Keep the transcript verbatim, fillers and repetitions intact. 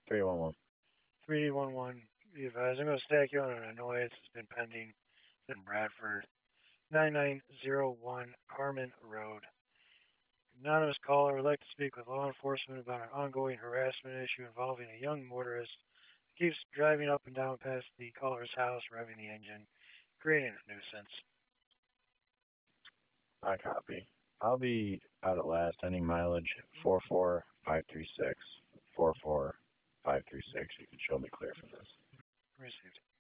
three one one. three one one, be advised. I'm going to stack you on an annoyance. It's been pending. It's in Bradford. nine nine zero one Harmon Road. Anonymous caller would like to speak with law enforcement about an ongoing harassment issue involving a young motorist who keeps driving up and down past the caller's house, revving the engine, creating a nuisance. I copy. I'll be out at last. Any mileage? four four five three six. four four five three six. You can show me clear for this. Received.